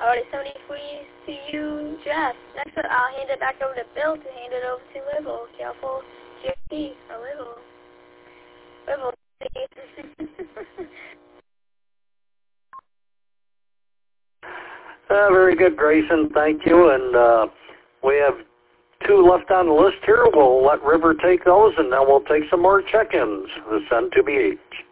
Alright, 73 to you, Jeff. Next up, I'll hand it back over to Bill to hand it over to Livel. Careful, GFT, or Livel. Livel, Very good, Grayson. Thank you. And we have 2 left on the list here. We'll let River take those, and then we'll take some more check-ins. The Sun to BH.